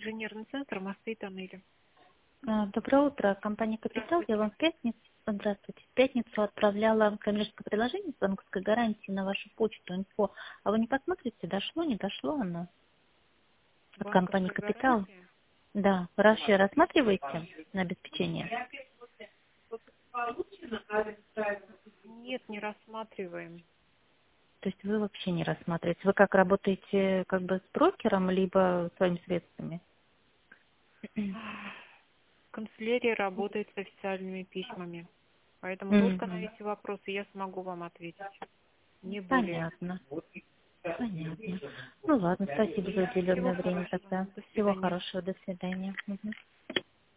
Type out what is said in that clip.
инженерный центр «Мосты и тоннели». Доброе утро. Компания «Капитал». Я вам в пятницу, здравствуйте, в пятницу отправляла коммерческое предложение с банковской гарантией на вашу почту инфо. А вы не посмотрите, дошло, не дошло оно от компании Банковская «Капитал»? гарантия? Да. Вы вообще рассматриваете на обеспечение? Нет, не рассматриваем. То есть вы вообще не рассматриваете? Вы как работаете как бы с брокером, либо своими средствами? Канцелярия работает с официальными письмами, поэтому только на Мгм. эти вопросы я смогу вам ответить, не более. Понятно. Понятно. Ну ладно, спасибо за Всего уделенное время хорошего. тогда. До Всего свидания. хорошего, до свидания. Мгм.